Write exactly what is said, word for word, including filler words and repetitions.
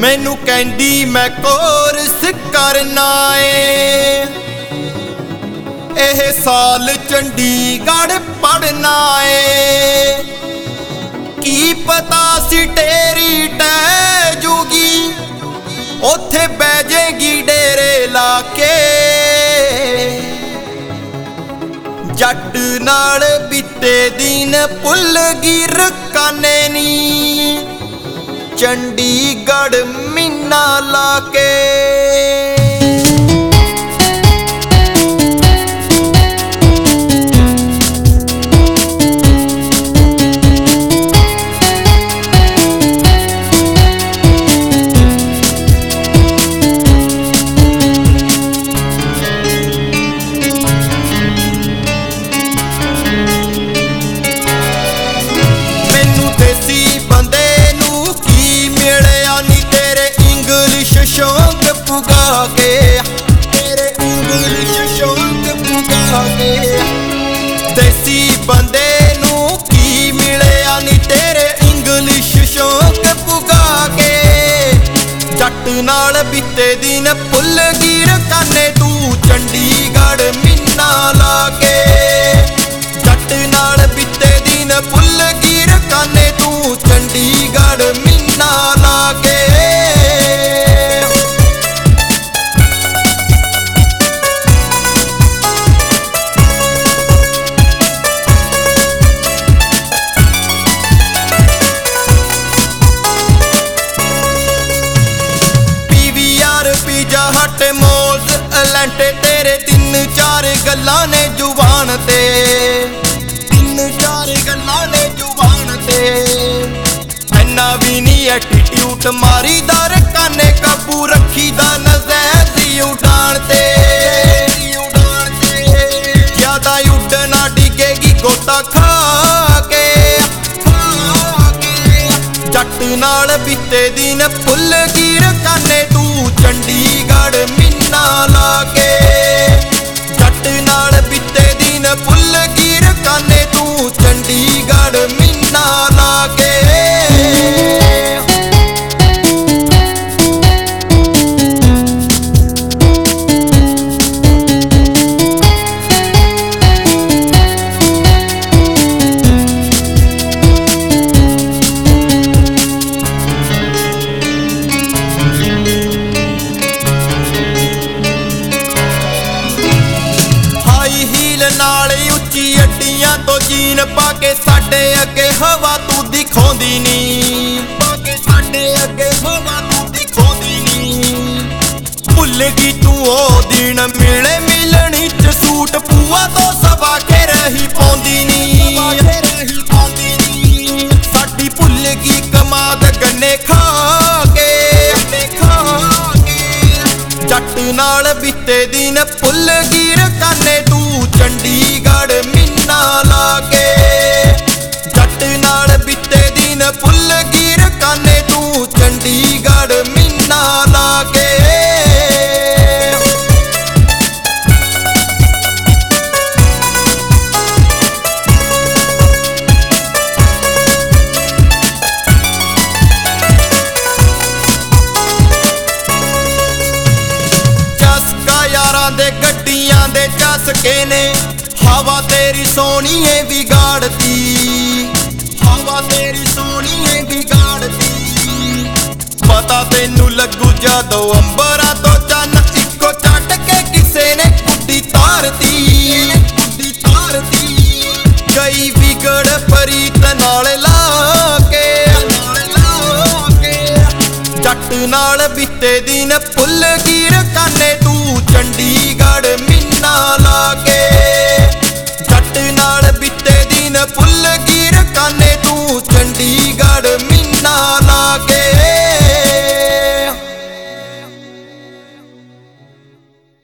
मैनू कहंदी मैं कोर्स करना है, एह साल चंडीगढ़ पढ़ना है। की पता सी तेरी टह जूगी, ओथे बह जाएगी डेरे लाके। जट नाल बीते दिन भुल गई रकाने नी, चंडीगढ़ मीना लाके। शौक पुगा के तेरे इंग्लिश शौक पुगा के, देसी बंदे नू की मिलिया नी तेरे इंग्लिश शौक पुगा के। जट नाल बीते दिन भुल गई रकाने तू, चंडीगढ़ मीना लाके। जट नाल बीते दिन भुल गई रकाने तू, चंडीगढ़ मीना लाके। हट मॉल्स एलेंटे तेरे तीन चार गल्लां ने जुबान ते, तीन चार गल्लां ने जुबान ते। इन्ना भी नहीं एटीट्यूड मारी दर काने, काबू रखी दा नज़र दी उड़ान ते। ज्यादा उड़ना डिगेगी गोता खा के। जट नाल बीते दिन भुल गई रकाने तू, चंडीगढ़ मीना लाके। जट नाल बीते दिन भुल गई रकाने तू, चंडीगढ़ मीना लाके। नाल उच्ची अड्डियां तो जीन पाके साडे अगे हवा तू दिखौंदी नी, पाके साडे अगे हवा तू दिखौंदी नी। भुल गई तू ओ दिन मिले मिलनी च सूट पूआ तो सवा के रही पौंदी नी। साडी भुल गई कमाद गन्ने खा के। जट नाल बीते दिन भुल गई रकाने तू, चंडीगढ़ मीना लाके। जट नाल बीते दिन भुल गई रकाने तू, चंडीगढ़ मीना लाके। चस्का यारां दे गड्डियां दे चस्के ने, हवा तेरी सोहणीए बिगाड़ती, हवा तेरी सोहणीए बिगाड़ती। पता तेनू लगू जदों अंबरां तो चन्न इक्को चट के किसे ने कुड्डी तारती, कुड्डी तारती। गई बिगड़ परीत नाल लाके, जट नाल बीते दिन भुल गई रकाने तू, चंडीगढ़ मीना लाके। जट नाल